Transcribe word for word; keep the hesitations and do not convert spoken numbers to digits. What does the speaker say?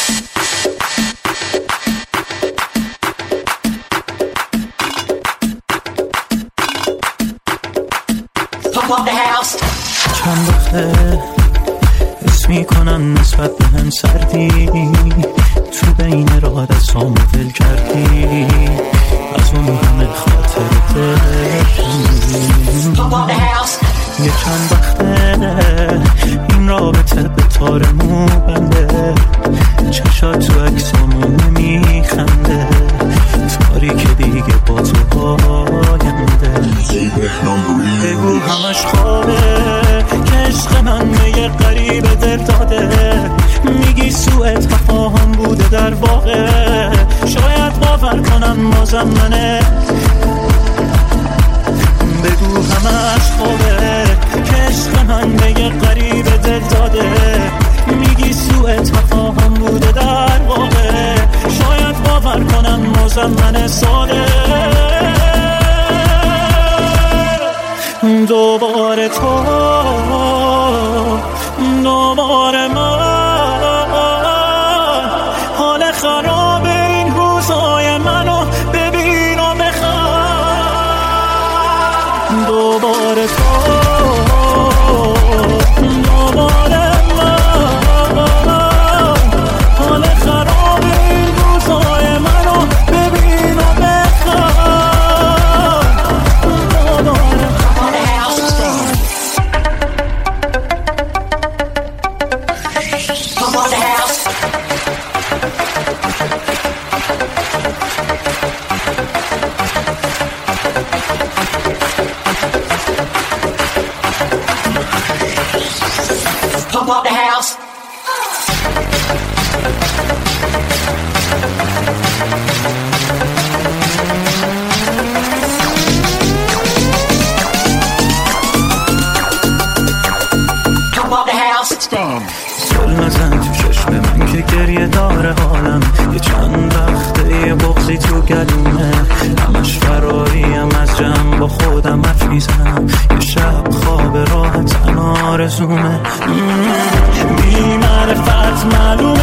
چند وقته حس میکنم نسبت به هم سردی، تو بین راه دستامو ول کردی، از اون همه خاطرته یه چند وقته این رابطه به تار مو بنده، چشات تو عکسامو نمیخنده، تاریک دیگه با تو آینده، بگو همش خوابه که عشق من به یه غریب دل داده، میگی سوء تفاهم بوده در واقع، شاید باور کنم بازم منه، بگو همش خوابه که عشق من به یه غریب دل داده، میگی سوء تفاهم بوده در واقع، شاید باور کنم بازم من ساده، دوباره تو دوباره من، حال خراب این روزای منو ببین و بخواه، دوباره تو دوباره من، حال خراب این روزای منو ببین و بخواه، دوباره pump up the house. Pump up the house. دل نزن تو چشم من که گریه داره حالم، یه چند وقته یه بغضی تو گلومه، همش فراریم از جمع با خودم حرف میزنم، یه شب خواب راحت آرزومه، بی معرفت معلوم